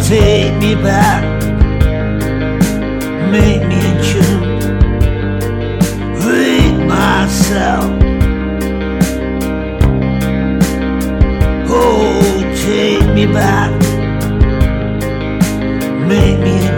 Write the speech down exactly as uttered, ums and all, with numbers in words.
take me back, make me in tune, read myself. Oh, take me back, make me in